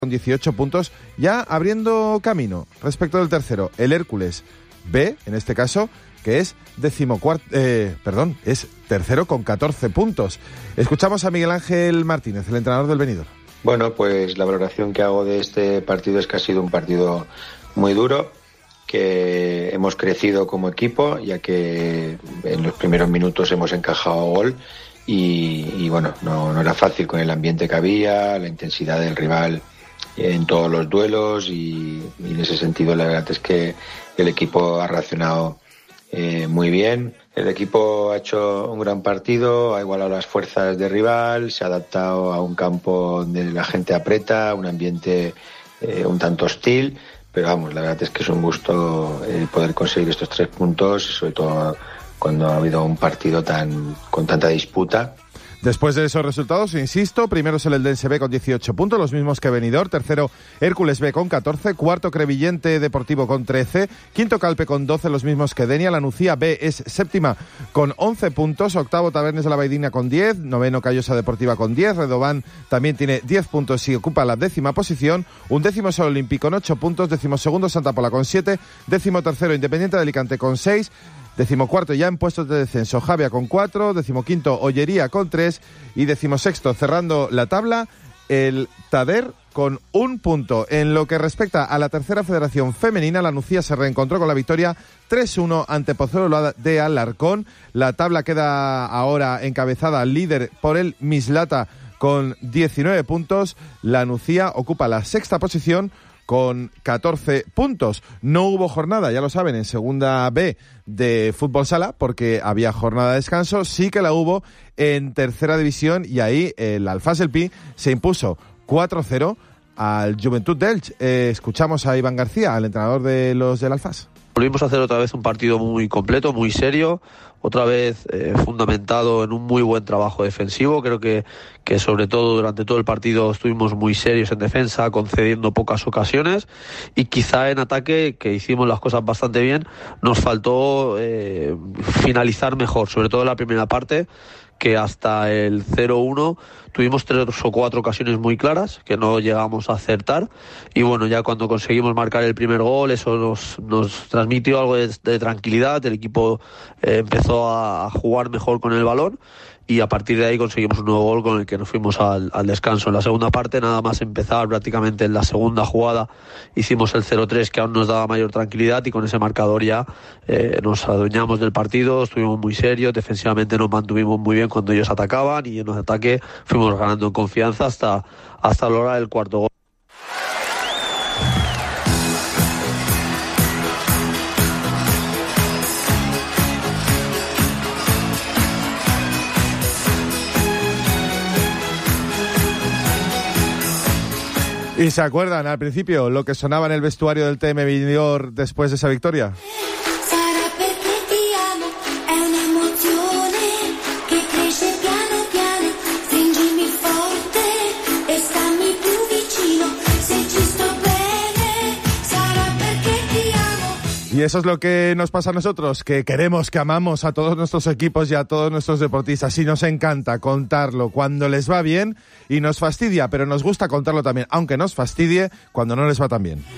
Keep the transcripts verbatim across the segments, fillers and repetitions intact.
con dieciocho puntos, ya abriendo camino respecto del tercero, el Hércules B, en este caso, que es decimocuarto, eh, perdón, es tercero con catorce puntos. Escuchamos a Miguel Ángel Martínez, el entrenador del Benidorm. Bueno, pues la valoración que hago de este partido es que ha sido un partido muy duro, que hemos crecido como equipo, ya que en los primeros minutos hemos encajado gol y, y bueno, no, no era fácil con el ambiente que había, la intensidad del rival en todos los duelos y, y en ese sentido la verdad es que el equipo ha reaccionado eh, muy bien. El equipo ha hecho un gran partido, ha igualado las fuerzas del rival, se ha adaptado a un campo donde la gente aprieta, un ambiente eh, un tanto hostil, pero vamos, la verdad es que es un gusto eh, poder conseguir estos tres puntos, sobre todo cuando ha habido un partido tan con tanta disputa. Después de esos resultados, insisto, primero es el Eldense B con dieciocho puntos, los mismos que Benidorm, tercero Hércules B con catorce, cuarto Crevillente Deportivo con trece, quinto Calpe con doce, los mismos que Denia, la Nucía B es séptima con once puntos, octavo Tabernes de la Baidina con diez, noveno Callosa Deportiva con diez, Redován también tiene diez puntos y ocupa la décima posición, un décimo Sol Olímpico con ocho puntos, décimo segundo Santa Pola con siete, décimo tercero Independiente de Alicante con seis, decimocuarto ya en puestos de descenso Javia con cuatro, decimoquinto Ollería con tres y decimosexto cerrando la tabla el Tader con un punto. En lo que respecta a la tercera federación femenina, la Nucía se reencontró con la victoria tres uno ante Pozuelo de Alarcón. La tabla queda ahora encabezada líder por el Mislata con diecinueve puntos. La Nucía ocupa la sexta posición con catorce puntos. No hubo jornada, ya lo saben, en segunda B de fútbol sala, porque había jornada de descanso. Sí que la hubo en tercera división y ahí el Alfás del Pi se impuso cuatro cero al Juventud d'Elche. Eh, escuchamos a Iván García, al entrenador de los del Alfás. Volvimos a hacer otra vez un partido muy completo, muy serio, otra vez eh, fundamentado en un muy buen trabajo defensivo. Creo que, que sobre todo durante todo el partido estuvimos muy serios en defensa, concediendo pocas ocasiones, y quizá en ataque, que hicimos las cosas bastante bien, nos faltó eh, finalizar mejor, sobre todo en la primera parte, que hasta el cero uno tuvimos tres o cuatro ocasiones muy claras que no llegamos a acertar, y bueno, ya cuando conseguimos marcar el primer gol, eso nos, nos transmitió algo de, de tranquilidad. El equipo eh, empezó a jugar mejor con el balón y a partir de ahí conseguimos un nuevo gol con el que nos fuimos al, al descanso. En la segunda parte, nada más empezar, prácticamente en la segunda jugada hicimos el cero tres, que aún nos daba mayor tranquilidad, y con ese marcador ya eh, nos adueñamos del partido, estuvimos muy serios, defensivamente nos mantuvimos muy bien cuando ellos atacaban, y en el ataque fuimos ganando en confianza hasta, hasta lograr el cuarto gol. ¿Y se acuerdan al principio lo que sonaba en el vestuario del T M Benidorm después de esa victoria? Y eso es lo que nos pasa a nosotros, que queremos, que amamos a todos nuestros equipos y a todos nuestros deportistas. Y nos encanta contarlo cuando les va bien y nos fastidia, pero nos gusta contarlo también, aunque nos fastidie cuando no les va tan bien.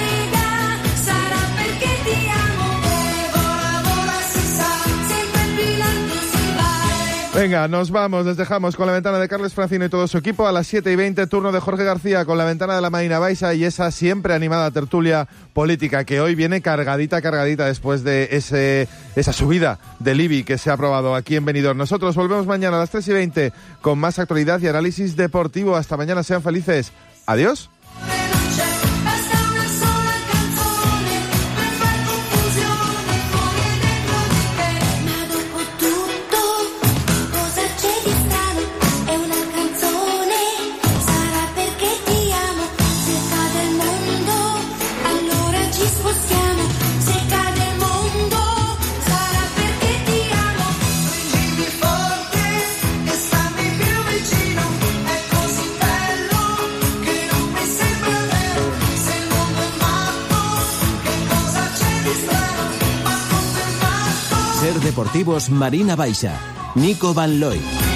Venga, nos vamos, les dejamos con la ventana de Carles Francino y todo su equipo. A las siete y veinte, turno de Jorge García con la ventana de la Marina Baixa y esa siempre animada tertulia política que hoy viene cargadita, cargadita después de ese esa subida del I B I que se ha aprobado aquí en Benidorm. Nosotros volvemos mañana a las tres y veinte con más actualidad y análisis deportivo. Hasta mañana, sean felices. Adiós. Deportivos Marina Baixa, Nico Van Looy.